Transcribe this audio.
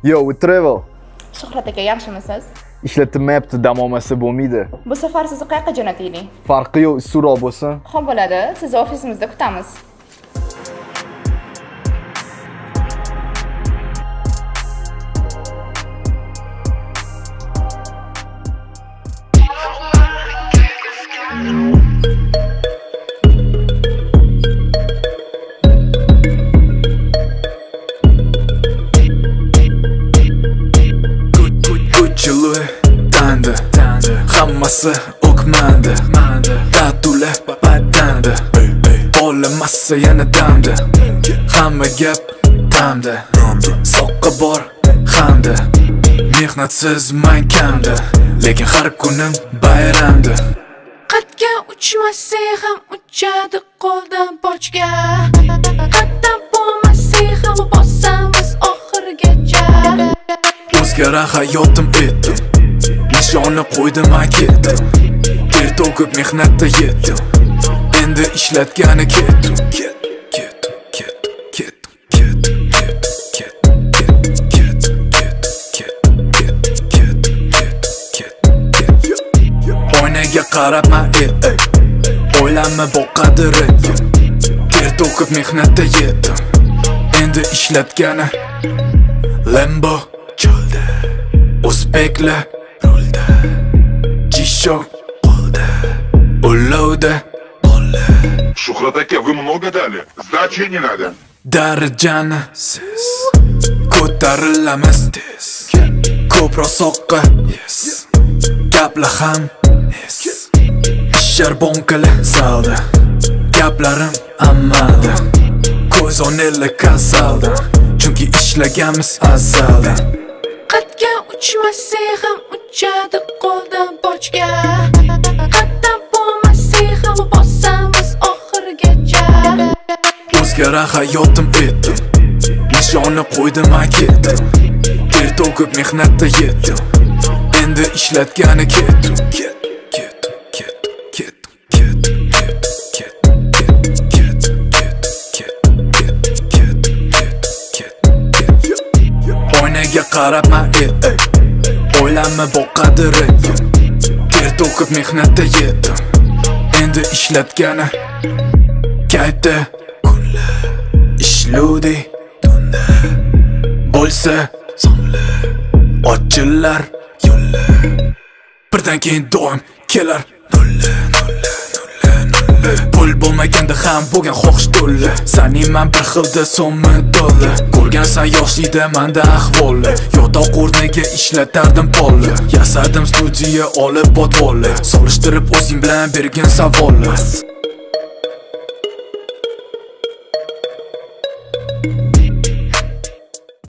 Yo, with Travel. Shuhrat aka, yaxshimisiz? Ishlatilmayapti, dam olmasa bo'lmaydi. Bu safar sizni qayerga jo'nataylik? Farqi yo'q, issiqroq bo'lsin. Xo'p bo'ladi, sizni ofisimizda kutamiz. Hammasi o'kmandi, tatula badanda. Bo'lamasa yana damda. Hamma gap tamda. Soqqa bor hamda. Mehnatsiz man kamda, lekin har kunim bayramda. Qatga uchmasa ham uchadi qo'ldan bochga. Qatdan bo'lmasa ham bosamiz oxirigacha. O'zgara hayotim etdim, nishonni qo'ydim ketdim. Ter to'kib mehnatda yetdim, endi ishlatgani ketdim. Oynaga qarab man etdim, o'ylanma bu qadri. Ter to'kib mehnatda yetdim, endi ishlatgani. Lambo cho'lda, o'zbeklar rulda, G-Shock qo'lda, ulovda qo'lda. Shuhrat aka, вы много дали? Сдачи не надо. Darajani siz ko'tarilamiz tez. Ko'proq soqqa yes, gaplar ham yes. Ishlar bonkali salda, gaplarim amalda. Ko'z o'neli kasalda, chunki ishlaganmiz azalda. Qatga uchmasa ham uchadi qo'ldan bochga. Qatdan bo'lmasa ham bosamiz oxirigacha. O'zgara hayotim etdim, nishonni qo'ydim ketdim. Ter to'kib mehnatda yetdim, endi ishlatgani ketdim. Oynaga qarab man etdim, o'ylanma bu qadri. Ter to'kib mehnatda yetdim, endi ishlatgani. Kaytda kunlar, ishludi tunda. Bo'lsa sonli, ochillar yo'llar. Birdan keyin doim kelar nulla. Pul bo'lmaganda ham bo'lgan xohish to'la. Saning man bir xilda so'mmi dollar. Ko'rgansan yoshlikda menda ahvoli. Yotoq o'rniga ishlatardim polni. Yasadim studiya olib botvolli. Solishtirib o'zing bilan bergin savolni.